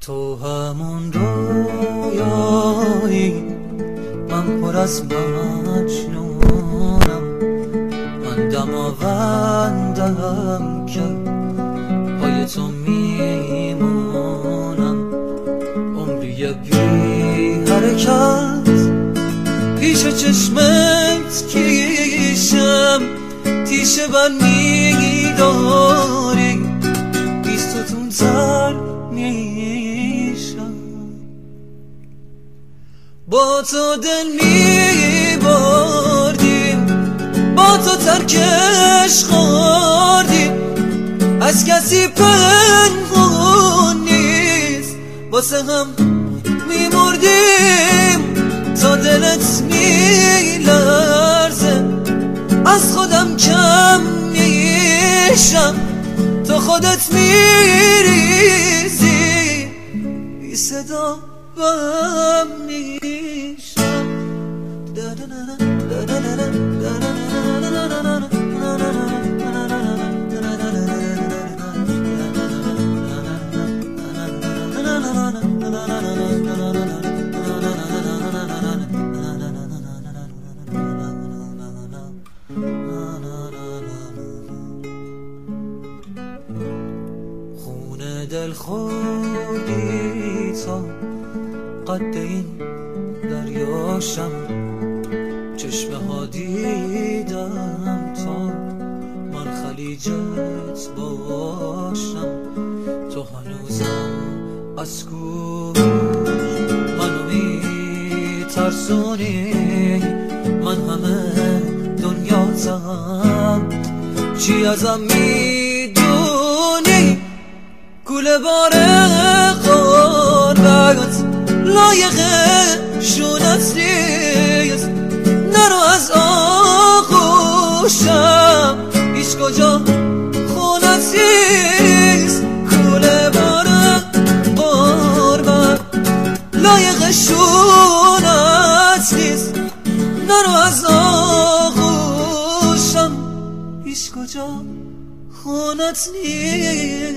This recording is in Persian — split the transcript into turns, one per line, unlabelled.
تو همون رویایی، من پر از مجنونم، من دماوندم که پای تو میمونم. عمری بی حرکت پیش چشمت کیشم، تیشه بر میداری، بیستتون تر میشم. با تو دل میبردیم، با تو ترکش خوردیم، از کسی پنهون نیست، واسه هم میمردیم. تا دلت میلرزه از خودم کم میشم، تو خودت میریزی بی صدا بهم میشم. دل خودی تا قد این دریاشم، چشمه ها دیدم تا من خلیجت باشم. تو هنوزم از کوش منو میترسونی، من همه دنیاتم، چی ازم میدونی؟ کوله باره قربت لایق شونت نیست، نرو از آغوشم، هیچ کجا خونت نیست. کوله باره قربت لایق شونت نیست، نرو از آغوشم، هیچ کجا خونت نیست.